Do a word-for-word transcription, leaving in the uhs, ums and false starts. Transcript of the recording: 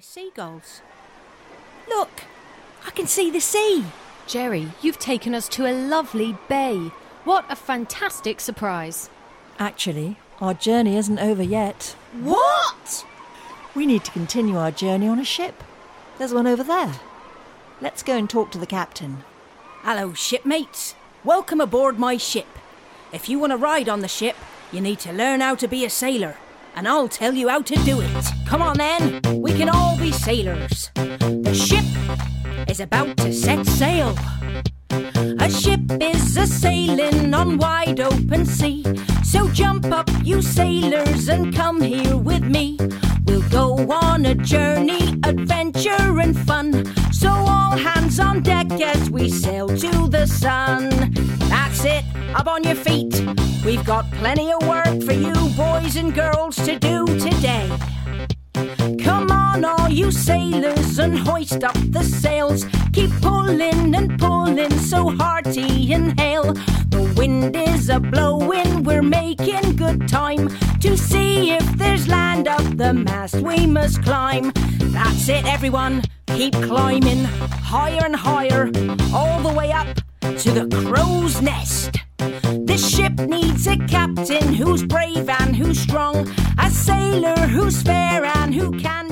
seagulls. Look, I can see the sea. Jerry, you've taken us to a lovely bay. What a fantastic surprise. Actually, our journey isn't over yet. What? We need to continue our journey on a ship. There's one over there. Let's go and talk to the captain. Hello, shipmates. Welcome aboard my ship. If you want to ride on the ship, you need to learn how to be a sailor, and I'll tell you how to do it. Come on then, we can all be sailors. The ship is about to set sail. A ship is a sailing on wide open sea. So jump up, you sailors, and come here with me. We'll go on a journey, adventure and fun. So all hands on deck as we sail to the sun. That's it, up on your feet. We've got plenty of work for you boys and girls to do today. Come on, all you sailors, and hoist up the sails. Keep pulling and pulling, so hearty and hail. The wind is a-blowing, we're making good time. To see if there's land up the mast we must climb. That's it, everyone, keep climbing. Higher and higher, all the way up to the crow's nest. This ship needs a captain who's brave and who's strong. A sailor who's fair and who can